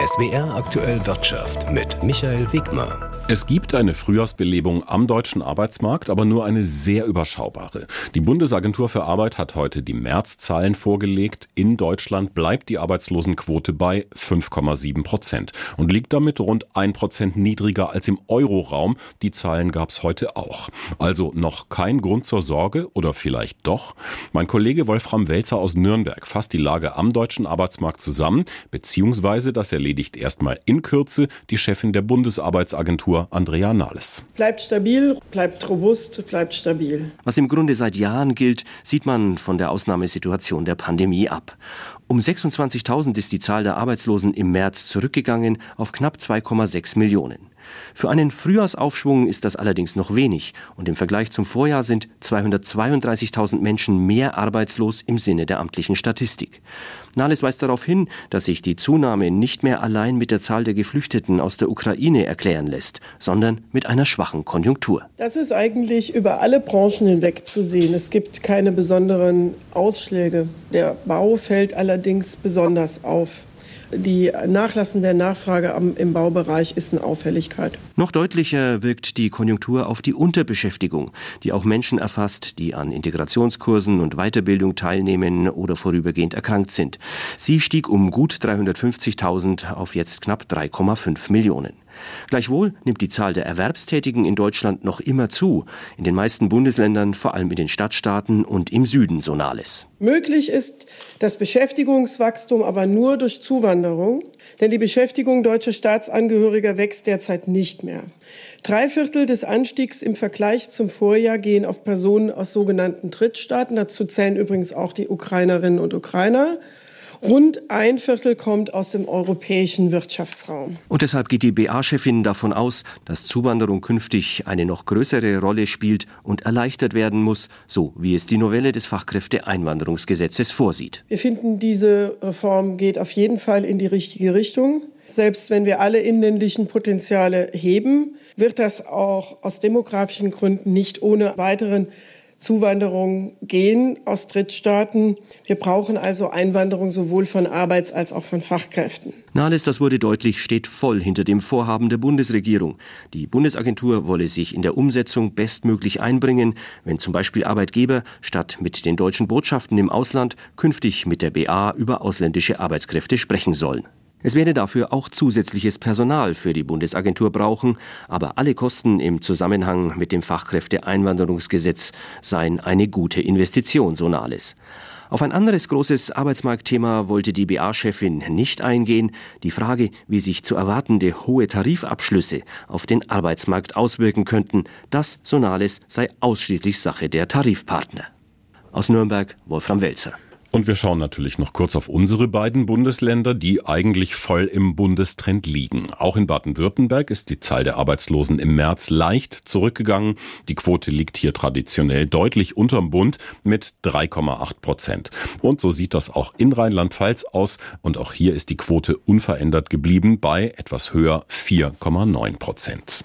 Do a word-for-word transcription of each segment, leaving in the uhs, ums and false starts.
S W R Aktuell Wirtschaft mit Michael Wegmer. Es gibt eine Frühjahrsbelebung am deutschen Arbeitsmarkt, aber nur eine sehr überschaubare. Die Bundesagentur für Arbeit hat heute die Märzzahlen vorgelegt. In Deutschland bleibt die Arbeitslosenquote bei fünf Komma sieben Prozent und liegt damit rund ein Prozent niedriger als im Euroraum. Die Zahlen gab es heute auch. Also noch kein Grund zur Sorge oder vielleicht doch? Mein Kollege Wolfram Welzer aus Nürnberg fasst die Lage am deutschen Arbeitsmarkt zusammen, beziehungsweise das erledigt erstmal in Kürze die Chefin der Bundesarbeitsagentur Andrea Nahles. Bleibt stabil, bleibt robust, bleibt stabil. Was im Grunde seit Jahren gilt, sieht man von der Ausnahmesituation der Pandemie ab. Um sechsundzwanzigtausend ist die Zahl der Arbeitslosen im März zurückgegangen auf knapp zwei Komma sechs Millionen. Für einen Frühjahrsaufschwung ist das allerdings noch wenig und im Vergleich zum Vorjahr sind zweihundertzweiunddreißigtausend Menschen mehr arbeitslos im Sinne der amtlichen Statistik. Nahles weist darauf hin, dass sich die Zunahme nicht mehr allein mit der Zahl der Geflüchteten aus der Ukraine erklären lässt, sondern mit einer schwachen Konjunktur. Das ist eigentlich über alle Branchen hinweg zu sehen. Es gibt keine besonderen Ausschläge. Der Bau fällt allerdings besonders auf. Die nachlassende Nachfrage am, im Baubereich ist eine Auffälligkeit. Noch deutlicher wirkt die Konjunktur auf die Unterbeschäftigung, die auch Menschen erfasst, die an Integrationskursen und Weiterbildung teilnehmen oder vorübergehend erkrankt sind. Sie stieg um gut dreihundertfünfzigtausend auf jetzt knapp drei Komma fünf Millionen. Gleichwohl nimmt die Zahl der Erwerbstätigen in Deutschland noch immer zu. In den meisten Bundesländern, vor allem in den Stadtstaaten und im Süden, so Nahles. Möglich ist das Beschäftigungswachstum aber nur durch Zuwanderung, denn die Beschäftigung deutscher Staatsangehöriger wächst derzeit nicht mehr. Drei Viertel des Anstiegs im Vergleich zum Vorjahr gehen auf Personen aus sogenannten Drittstaaten. Dazu zählen übrigens auch die Ukrainerinnen und Ukrainer. Rund ein Viertel kommt aus dem europäischen Wirtschaftsraum. Und deshalb geht die B A-Chefin davon aus, dass Zuwanderung künftig eine noch größere Rolle spielt und erleichtert werden muss, so wie es die Novelle des Fachkräfteeinwanderungsgesetzes vorsieht. Wir finden, diese Reform geht auf jeden Fall in die richtige Richtung. Selbst wenn wir alle inländischen Potenziale heben, wird das auch aus demografischen Gründen nicht ohne weiteren Zuwanderung gehen aus Drittstaaten. Wir brauchen also Einwanderung sowohl von Arbeits- als auch von Fachkräften. Nahles, das wurde deutlich, steht voll hinter dem Vorhaben der Bundesregierung. Die Bundesagentur wolle sich in der Umsetzung bestmöglich einbringen, wenn zum Beispiel Arbeitgeber statt mit den deutschen Botschaften im Ausland künftig mit der B A über ausländische Arbeitskräfte sprechen sollen. Es werde dafür auch zusätzliches Personal für die Bundesagentur brauchen, aber alle Kosten im Zusammenhang mit dem Fachkräfteeinwanderungsgesetz seien eine gute Investition, so Nahles. Auf ein anderes großes Arbeitsmarktthema wollte die B A-Chefin nicht eingehen, die Frage, wie sich zu erwartende hohe Tarifabschlüsse auf den Arbeitsmarkt auswirken könnten. Das, so Nahles, sei ausschließlich Sache der Tarifpartner. Aus Nürnberg, Wolfram Welzer. Und wir schauen natürlich noch kurz auf unsere beiden Bundesländer, die eigentlich voll im Bundestrend liegen. Auch in Baden-Württemberg ist die Zahl der Arbeitslosen im März leicht zurückgegangen. Die Quote liegt hier traditionell deutlich unterm Bund mit drei Komma acht Prozent. Und so sieht das auch in Rheinland-Pfalz aus. Und auch hier ist die Quote unverändert geblieben bei etwas höher vier Komma neun Prozent.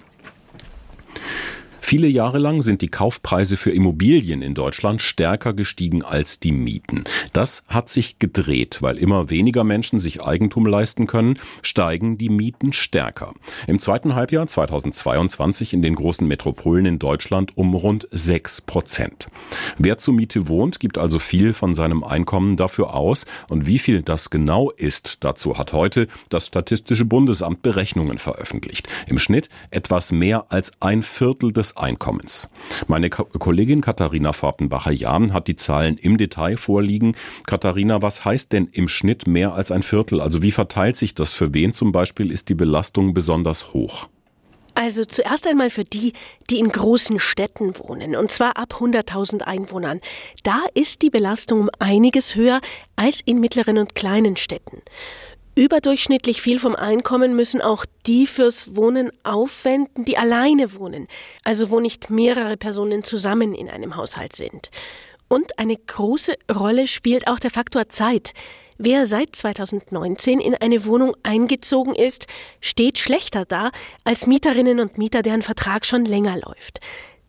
Viele Jahre lang sind die Kaufpreise für Immobilien in Deutschland stärker gestiegen als die Mieten. Das hat sich gedreht, weil immer weniger Menschen sich Eigentum leisten können, steigen die Mieten stärker. Im zweiten Halbjahr zweitausendzweiundzwanzig in den großen Metropolen in Deutschland um rund sechs Prozent. Wer zur Miete wohnt, gibt also viel von seinem Einkommen dafür aus. Und wie viel das genau ist, dazu hat heute das Statistische Bundesamt Berechnungen veröffentlicht. Im Schnitt etwas mehr als ein Viertel des Einkommens. Meine Ko- Kollegin Katharina Fartenbacher-Jahn hat die Zahlen im Detail vorliegen. Katharina, was heißt denn im Schnitt mehr als ein Viertel? Also wie verteilt sich das? Für wen zum Beispiel ist die Belastung besonders hoch? Also zuerst einmal für die, die in großen Städten wohnen, und zwar ab hunderttausend Einwohnern. Da ist die Belastung um einiges höher als in mittleren und kleinen Städten. Überdurchschnittlich viel vom Einkommen müssen auch die fürs Wohnen aufwenden, die alleine wohnen, also wo nicht mehrere Personen zusammen in einem Haushalt sind. Und eine große Rolle spielt auch der Faktor Zeit. Wer seit zweitausendneunzehn in eine Wohnung eingezogen ist, steht schlechter da als Mieterinnen und Mieter, deren Vertrag schon länger läuft.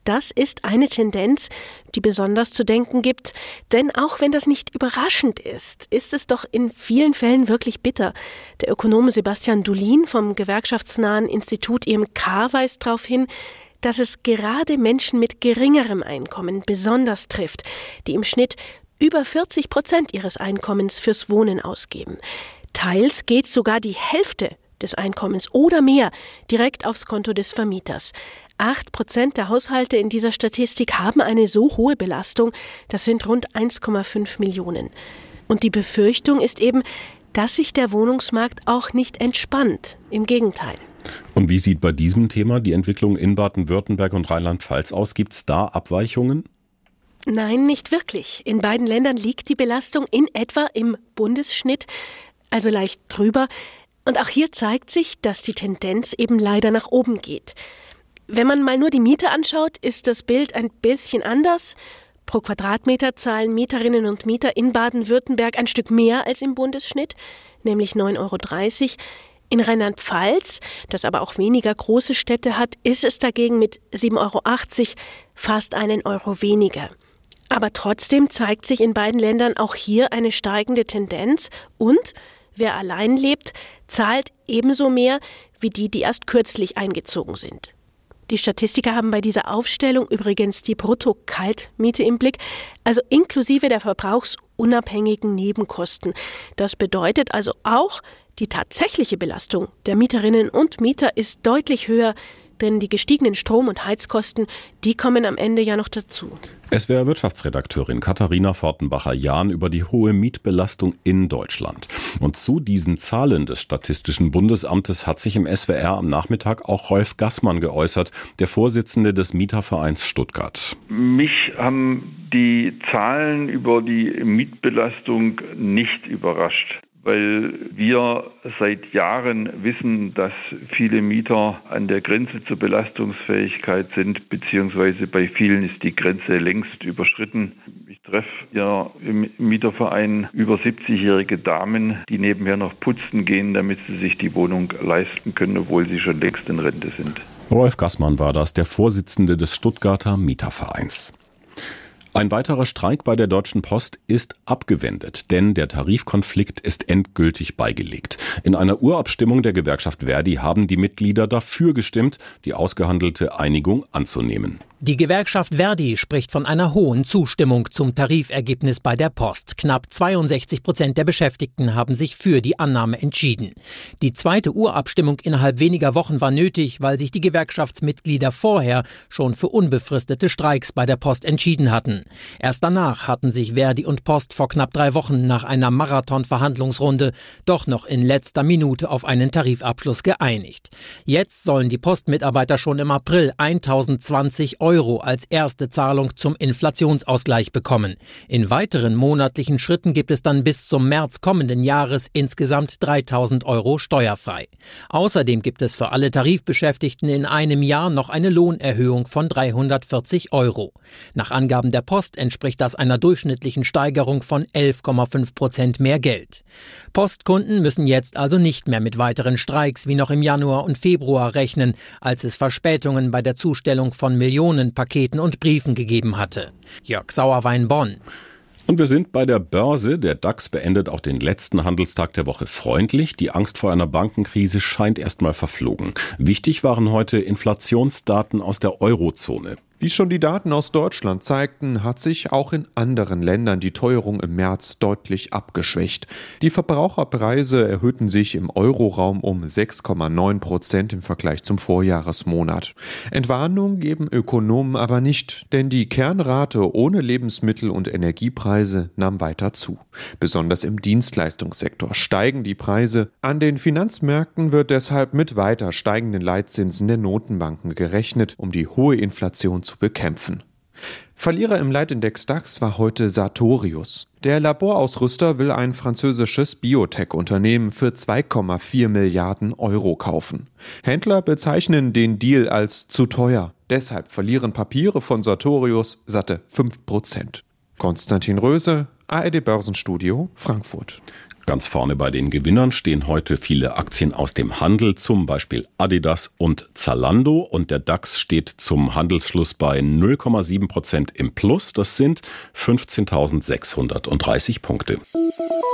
Das ist eine Tendenz, die besonders zu denken gibt. Denn auch wenn das nicht überraschend ist, ist es doch in vielen Fällen wirklich bitter. Der Ökonom Sebastian Dulin vom gewerkschaftsnahen Institut I M K weist darauf hin, dass es gerade Menschen mit geringerem Einkommen besonders trifft, die im Schnitt über vierzig Prozent ihres Einkommens fürs Wohnen ausgeben. Teils geht sogar die Hälfte des Einkommens oder mehr direkt aufs Konto des Vermieters. Acht Prozent der Haushalte in dieser Statistik haben eine so hohe Belastung, das sind rund eins Komma fünf Millionen. Und die Befürchtung ist eben, dass sich der Wohnungsmarkt auch nicht entspannt. Im Gegenteil. Und wie sieht bei diesem Thema die Entwicklung in Baden-Württemberg und Rheinland-Pfalz aus? Gibt es da Abweichungen? Nein, nicht wirklich. In beiden Ländern liegt die Belastung in etwa im Bundesschnitt, also leicht drüber. Und auch hier zeigt sich, dass die Tendenz eben leider nach oben geht. Wenn man mal nur die Miete anschaut, ist das Bild ein bisschen anders. Pro Quadratmeter zahlen Mieterinnen und Mieter in Baden-Württemberg ein Stück mehr als im Bundesschnitt, nämlich neun Euro dreißig. In Rheinland-Pfalz, das aber auch weniger große Städte hat, ist es dagegen mit sieben Euro achtzig fast einen Euro weniger. Aber trotzdem zeigt sich in beiden Ländern auch hier eine steigende Tendenz und wer allein lebt, zahlt ebenso mehr wie die, die erst kürzlich eingezogen sind. Die Statistiker haben bei dieser Aufstellung übrigens die Brutto-Kaltmiete im Blick, also inklusive der verbrauchsunabhängigen Nebenkosten. Das bedeutet also auch, die tatsächliche Belastung der Mieterinnen und Mieter ist deutlich höher, denn die gestiegenen Strom- und Heizkosten, die kommen am Ende ja noch dazu. S W R-Wirtschaftsredakteurin Katharina Fortenbacher-Jahn über die hohe Mietbelastung in Deutschland. Und zu diesen Zahlen des Statistischen Bundesamtes hat sich im S W R am Nachmittag auch Rolf Gassmann geäußert, der Vorsitzende des Mietervereins Stuttgart. Mich haben die Zahlen über die Mietbelastung nicht überrascht, weil wir seit Jahren wissen, dass viele Mieter an der Grenze zur Belastungsfähigkeit sind, beziehungsweise bei vielen ist die Grenze längst überschritten. Ich treffe ja im Mieterverein über siebzigjährige Damen, die nebenher noch putzen gehen, damit sie sich die Wohnung leisten können, obwohl sie schon längst in Rente sind. Rolf Gassmann war das, der Vorsitzende des Stuttgarter Mietervereins. Ein weiterer Streik bei der Deutschen Post ist abgewendet, denn der Tarifkonflikt ist endgültig beigelegt. In einer Urabstimmung der Gewerkschaft Verdi haben die Mitglieder dafür gestimmt, die ausgehandelte Einigung anzunehmen. Die Gewerkschaft Verdi spricht von einer hohen Zustimmung zum Tarifergebnis bei der Post. Knapp zweiundsechzig Prozent der Beschäftigten haben sich für die Annahme entschieden. Die zweite Urabstimmung innerhalb weniger Wochen war nötig, weil sich die Gewerkschaftsmitglieder vorher schon für unbefristete Streiks bei der Post entschieden hatten. Erst danach hatten sich Verdi und Post vor knapp drei Wochen nach einer Marathon-Verhandlungsrunde doch noch in letzter Minute auf einen Tarifabschluss geeinigt. Jetzt sollen die Postmitarbeiter schon im April tausendzwanzig Euro als erste Zahlung zum Inflationsausgleich bekommen. In weiteren monatlichen Schritten gibt es dann bis zum März kommenden Jahres insgesamt dreitausend Euro steuerfrei. Außerdem gibt es für alle Tarifbeschäftigten in einem Jahr noch eine Lohnerhöhung von dreihundertvierzig Euro. Nach Angaben der Post entspricht das einer durchschnittlichen Steigerung von elf Komma fünf Prozent mehr Geld. Postkunden müssen jetzt also nicht mehr mit weiteren Streiks wie noch im Januar und Februar rechnen, als es Verspätungen bei der Zustellung von Millionen Paketen und Briefen gegeben hatte. Jörg Sauerwein, Bonn. Und wir sind bei der Börse. Der DAX beendet auch den letzten Handelstag der Woche freundlich. Die Angst vor einer Bankenkrise scheint erstmal verflogen. Wichtig waren heute Inflationsdaten aus der Eurozone. Wie schon die Daten aus Deutschland zeigten, hat sich auch in anderen Ländern die Teuerung im März deutlich abgeschwächt. Die Verbraucherpreise erhöhten sich im Euroraum um sechs Komma neun Prozent im Vergleich zum Vorjahresmonat. Entwarnung geben Ökonomen aber nicht, denn die Kernrate ohne Lebensmittel- und Energiepreise nahm weiter zu. Besonders im Dienstleistungssektor steigen die Preise. An den Finanzmärkten wird deshalb mit weiter steigenden Leitzinsen der Notenbanken gerechnet, um die hohe Inflation zu bekämpfen. Verlierer im Leitindex DAX war heute Sartorius. Der Laborausrüster will ein französisches Biotech-Unternehmen für zwei Komma vier Milliarden Euro kaufen. Händler bezeichnen den Deal als zu teuer. Deshalb verlieren Papiere von Sartorius satte fünf Prozent. Konstantin Röse, A R D Börsenstudio, Frankfurt. Ganz vorne bei den Gewinnern stehen heute viele Aktien aus dem Handel, zum Beispiel Adidas und Zalando. Und der DAX steht zum Handelsschluss bei null Komma sieben Prozent im Plus. Das sind fünfzehntausendsechshundertdreißig Punkte.